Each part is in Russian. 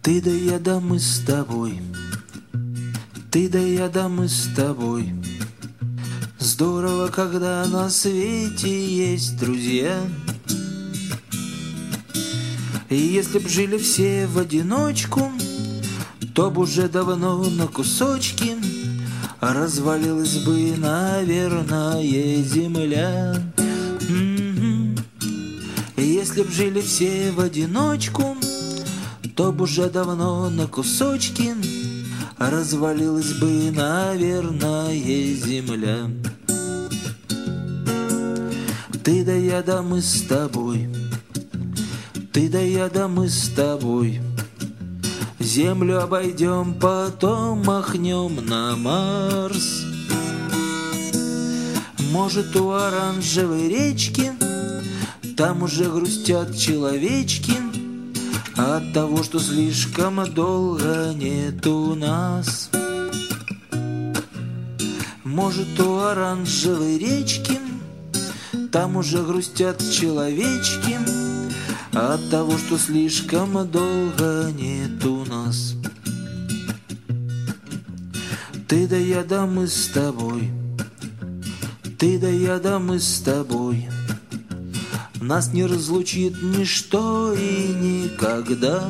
Ты да я да мы с тобой, ты да я да мы с тобой. Здорово, когда на свете есть друзья. И если б жили все в одиночку, то б уже давно на кусочки развалилась бы, наверное, земля. И если б жили все в одиночку, то б уже давно на кусочки развалилась бы, наверное, земля. Ты да я да мы с тобой, ты да я да мы с тобой. Землю обойдем, потом махнем на Марс. Может, у оранжевой речки там уже грустят человечки от того, что слишком долго нету нас. Может, у оранжевой речки там уже грустят человечки от того, что слишком долго нету нас. Ты да я да мы с тобой, ты да я да мы с тобой. Нас не разлучит ничто и никогда.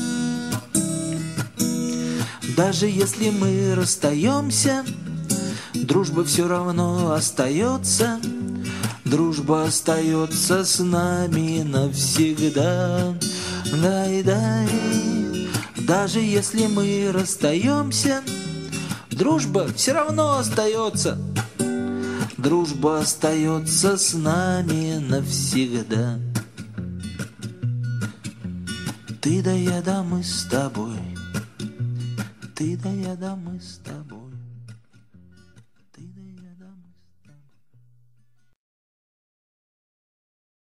Даже если мы расстаемся, дружба все равно остается. Дружба остается с нами навсегда. Дай-дай. Даже если мы расстаемся, дружба все равно остается. Дружба остается с нами навсегда. Ты да я да мы с тобой, ты да я да мы с тобой.